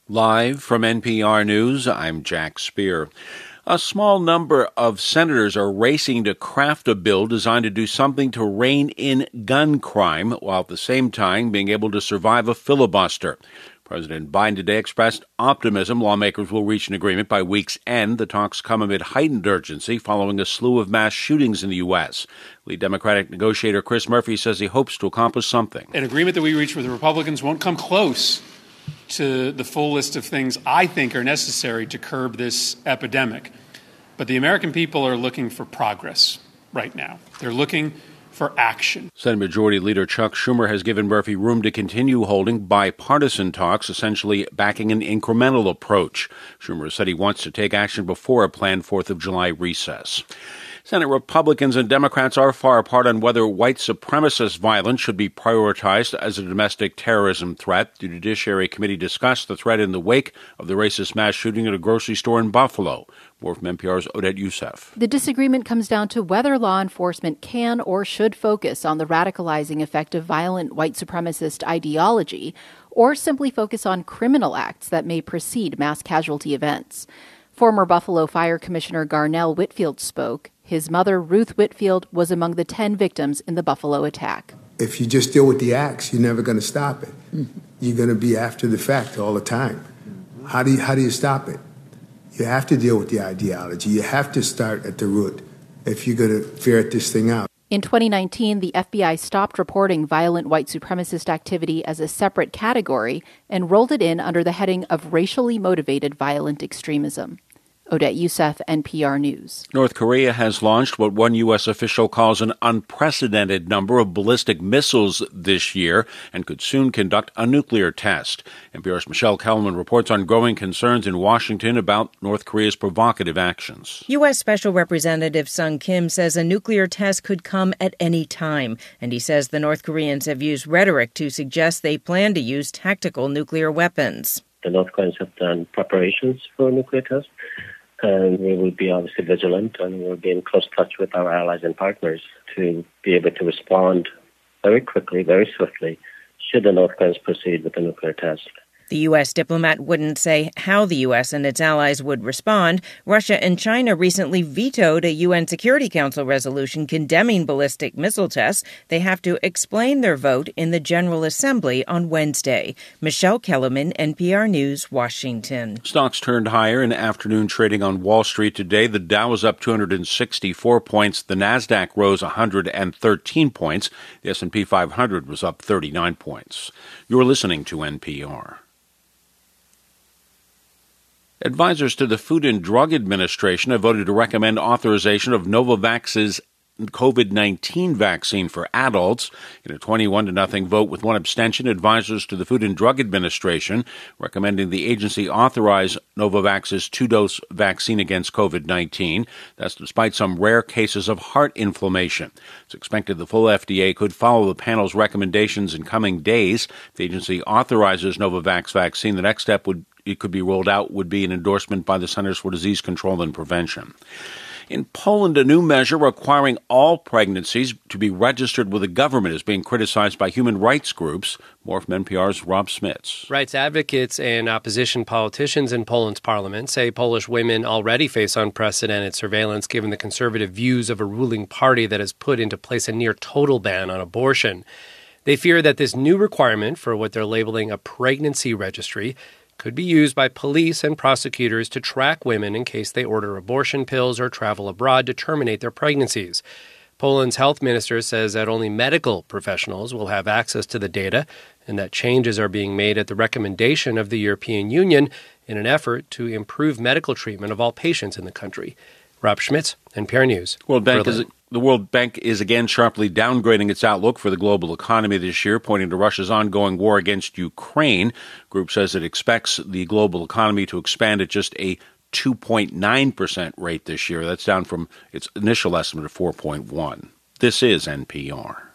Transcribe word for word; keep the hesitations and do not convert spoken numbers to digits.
Live from N P R News, I'm Jack Speer. A small number of senators are racing to craft a bill designed to do something to rein in gun crime, while at the same time being able to survive a filibuster. President Biden today expressed optimism lawmakers will reach an agreement by week's end. The talks come amid heightened urgency following a slew of mass shootings in the U S. Lead Democratic negotiator Chris Murphy says he hopes to accomplish something. An agreement that we reach with the Republicans won't come close to the full list of things I think are necessary to curb this epidemic. But the American people are looking for progress right now. They're looking for action. Senate Majority Leader Chuck Schumer has given Murphy room to continue holding bipartisan talks, essentially backing an incremental approach. Schumer said he wants to take action before a planned fourth of July recess. Senate Republicans and Democrats are far apart on whether white supremacist violence should be prioritized as a domestic terrorism threat. The Judiciary Committee discussed the threat in the wake of the racist mass shooting at a grocery store in Buffalo. More from N P R's Odette Youssef. The disagreement comes down to whether law enforcement can or should focus on the radicalizing effect of violent white supremacist ideology, or simply focus on criminal acts that may precede mass casualty events. Former Buffalo Fire Commissioner Garnell Whitfield spoke. His mother, Ruth Whitfield, was among the ten victims in the Buffalo attack. If you just deal with the acts, you're never going to stop it. Mm-hmm. You're going to be after the fact all the time. How do you, how do you stop it? You have to deal with the ideology. You have to start at the root if you're going to ferret this thing out. In twenty nineteen, the F B I stopped reporting violent white supremacist activity as a separate category and rolled it in under the heading of racially motivated violent extremism. Odette Youssef, N P R News. North Korea has launched what one U S official calls an unprecedented number of ballistic missiles this year and could soon conduct a nuclear test. N P R's Michelle Kellerman reports on growing concerns in Washington about North Korea's provocative actions. U S. Special Representative Sung Kim says a nuclear test could come at any time, and he says the North Koreans have used rhetoric to suggest they plan to use tactical nuclear weapons. The North Koreans have done preparations for a nuclear test. And we will be obviously vigilant, and we'll be in close touch with our allies and partners to be able to respond very quickly, very swiftly, should the North Koreans proceed with the nuclear test. The U S diplomat wouldn't say how the U S and its allies would respond. Russia and China recently vetoed a U N Security Council resolution condemning ballistic missile tests. They have to explain their vote in the General Assembly on Wednesday. Michelle Kellerman, N P R News, Washington. Stocks turned higher in afternoon trading on Wall Street today. The Dow was up two hundred sixty-four points. The Nasdaq rose one hundred thirteen points. The S and P five hundred was up thirty-nine points. You're listening to N P R. Advisors to the Food and Drug Administration have voted to recommend authorization of Novavax's COVID nineteen vaccine for adults. In a twenty-one to nothing vote with one abstention, advisors to the Food and Drug Administration recommending the agency authorize Novavax's two-dose vaccine against COVID nineteen. That's despite some rare cases of heart inflammation. It's expected the full F D A could follow the panel's recommendations in coming days. If the agency authorizes Novavax vaccine, the next step would it could be rolled out would be an endorsement by the Centers for Disease Control and Prevention. In Poland, a new measure requiring all pregnancies to be registered with the government is being criticized by human rights groups. More from N P R's Rob Smits. Rights advocates and opposition politicians in Poland's parliament say Polish women already face unprecedented surveillance given the conservative views of a ruling party that has put into place a near total ban on abortion. They fear that this new requirement for what they're labeling a pregnancy registry could be used by police and prosecutors to track women in case they order abortion pills or travel abroad to terminate their pregnancies. Poland's health minister says that only medical professionals will have access to the data and that changes are being made at the recommendation of the European Union in an effort to improve medical treatment of all patients in the country. Rob Schmitz, N P R News. World Bank is, the World Bank is again sharply downgrading its outlook for the global economy this year, pointing to Russia's ongoing war against Ukraine. The group says it expects the global economy to expand at just a two point nine percent rate this year. That's down from its initial estimate of four point one. This is N P R.